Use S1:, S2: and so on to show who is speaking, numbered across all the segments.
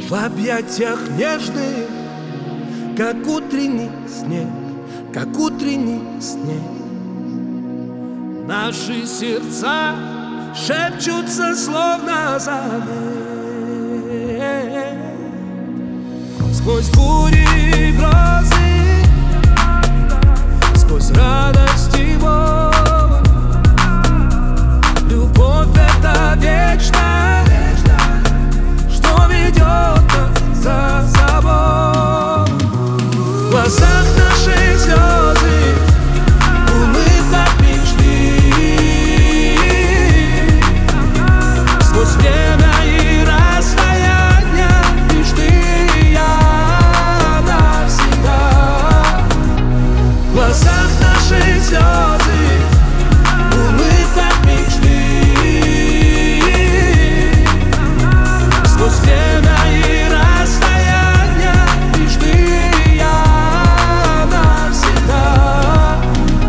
S1: В объятиях нежных, как утренний снег, как утренний снег. Наши сердца шепчутся, словно завет. Сквозь бури и грозы, сквозь радость и боль. Любовь — это вечная, что ведет нас за собой. В глазах наши слезы, улыбка мечты. Сквозь время и расстояние, лишь ты и я навсегда. В глазах наши слезы, улыбка мечты. Сквозь время и расстояние, лишь ты и я навсегда.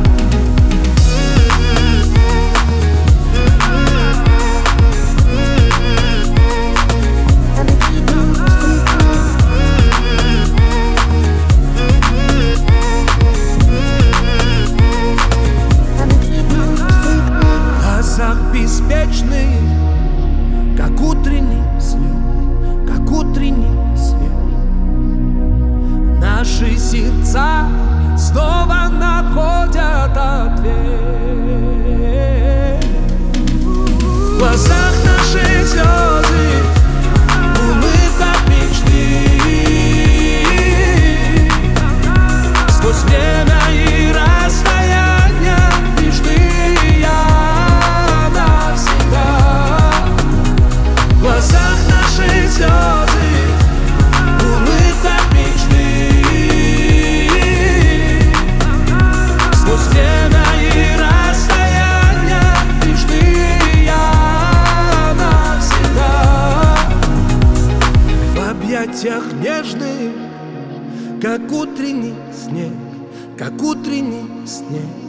S1: В глазах беспечных, как утренний свет, как утренний свет. Наши сердца снова находят ответ. В глазах наши слезы, улыбка мечты. Сквозь время и расстояние, лишь ты и я навсегда. В глазах наши слезы, улыбка мечты. Сквозь время и расстояние, лишь ты и я навсегда. В объятиях нежных, как утренний снег, как утренний снег.